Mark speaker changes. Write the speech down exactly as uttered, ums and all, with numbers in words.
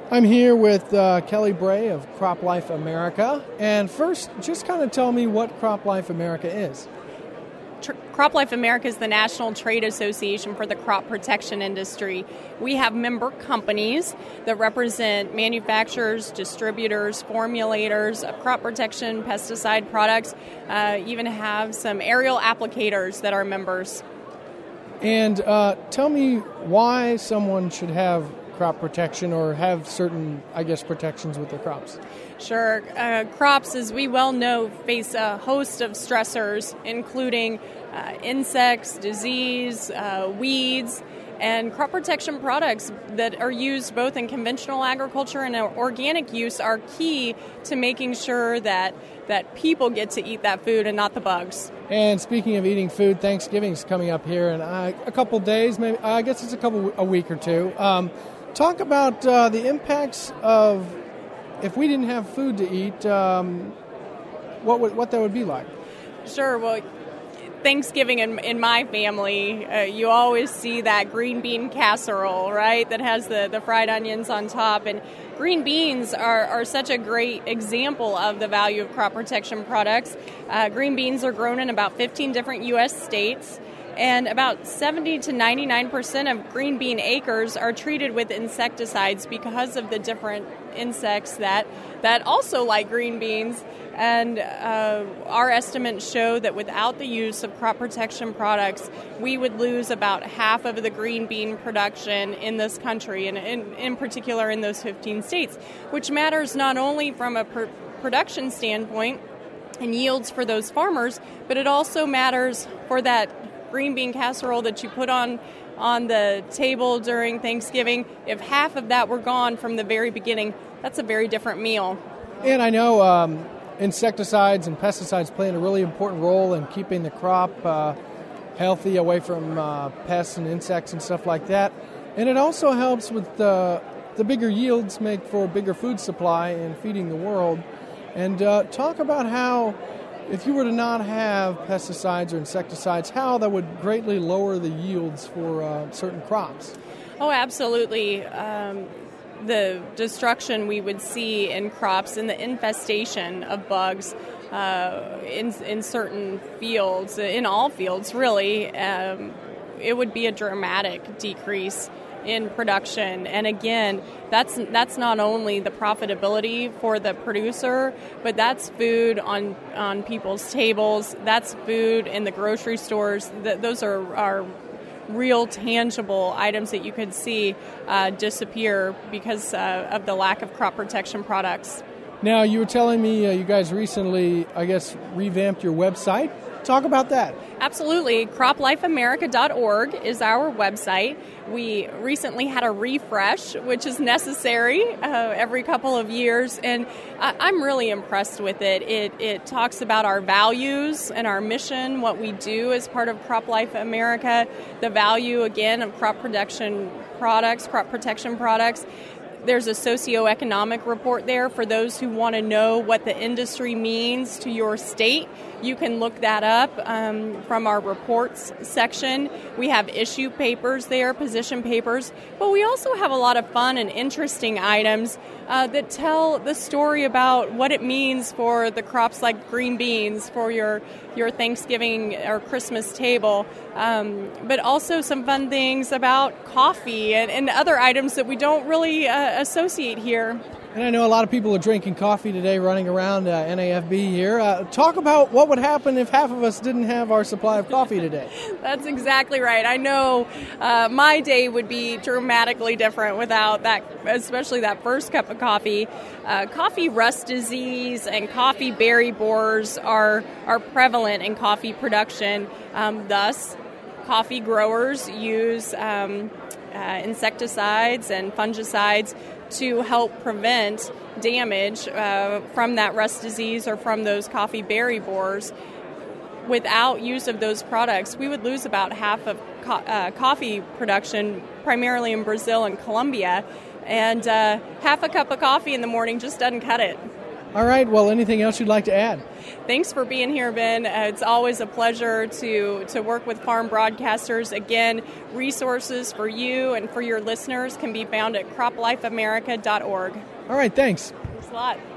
Speaker 1: I'm here with uh, Kelly Bray of CropLife America. And first, just kind of tell me what CropLife America is.
Speaker 2: Tr- CropLife America is the national trade association for the crop protection industry. We have member companies that represent manufacturers, distributors, formulators of crop protection, pesticide products, uh, even have some aerial applicators that are members.
Speaker 1: And uh, tell me why someone should have crop protection or have certain, I guess, protections with their crops.
Speaker 2: Sure. Uh, crops, as we well know, face a host of stressors, including uh, insects, disease, uh, weeds, and crop protection products that are used both in conventional agriculture and organic use are key to making sure that, that people get to eat that food and not the bugs.
Speaker 1: And speaking of eating food, Thanksgiving's coming up here in uh, a couple days, maybe I guess it's a couple a week or two. Um, talk about uh, the impacts of if we didn't have food to eat, um, what would, what that would be like.
Speaker 2: Sure. Well, Thanksgiving in, in my family, uh, you always see that green bean casserole, right, that has the, the fried onions on top. And green beans are, are such a great example of the value of crop protection products. Uh, green beans are grown in about fifteen different U S states. And about seventy to ninety-nine percent of green bean acres are treated with insecticides because of the different insects that, that also like green beans. And uh, our estimates show that without the use of crop protection products, we would lose about half of the green bean production in this country, and in, in particular in those fifteen states, which matters not only from a pr- production standpoint and yields for those farmers, but it also matters for that green bean casserole that you put on on the table during Thanksgiving. If half of that were gone from the very beginning, that's a very different meal.
Speaker 1: And I know um, insecticides and pesticides play a really important role in keeping the crop uh, healthy, away from uh, pests and insects and stuff like that. And it also helps with the, the bigger yields make for a bigger food supply and feeding the world. And uh, talk about how, if you were to not have pesticides or insecticides, how that would greatly lower the yields for uh, certain crops.
Speaker 2: Oh, absolutely. Um, the destruction we would see in crops and the infestation of bugs uh, in, in certain fields, in all fields really, um, it would be a dramatic decrease in production. And again, that's that's not only the profitability for the producer, but that's food on on people's tables. That's food in the grocery stores. Th- those are, are real tangible items that you could see uh, disappear because uh, of the lack of crop protection products.
Speaker 1: Now, you were telling me uh, you guys recently, I guess, revamped your website. Talk about that.
Speaker 2: Absolutely. crop life america dot org is our website. We recently had a refresh, which is necessary uh, every couple of years, and I- I'm really impressed with it. It it talks about our values and our mission, what we do as part of CropLife America, the value, again, of crop production products, crop protection products. There's a socioeconomic report there for those who want to know what the industry means to your state. You can look that up um, from our reports section. We have issue papers there, position papers, but we also have a lot of fun and interesting items uh, that tell the story about what it means for the crops like green beans for your, your Thanksgiving or Christmas table, um, but also some fun things about coffee and, and other items that we don't really uh, associate here.
Speaker 1: And I know a lot of people are drinking coffee today, running around uh, N A F B here. Uh, talk about what would happen if half of us didn't have our supply of coffee today.
Speaker 2: That's exactly right. I know uh, my day would be dramatically different without that, especially that first cup of coffee. Uh, coffee rust disease and coffee berry borers are, are prevalent in coffee production. Um, thus, coffee growers use um, uh, insecticides and fungicides to help prevent damage uh, from that rust disease or from those coffee berry borers. Without use of those products, we would lose about half of co- uh, coffee production, primarily in Brazil and Colombia, and uh, half a cup of coffee in the morning just doesn't cut it.
Speaker 1: All right. Well, anything else you'd like to add?
Speaker 2: Thanks for being here, Ben. Uh, it's always a pleasure to, to work with farm broadcasters. Again, resources for you and for your listeners can be found at crop life america dot org.
Speaker 1: All right. Thanks.
Speaker 2: Thanks a lot.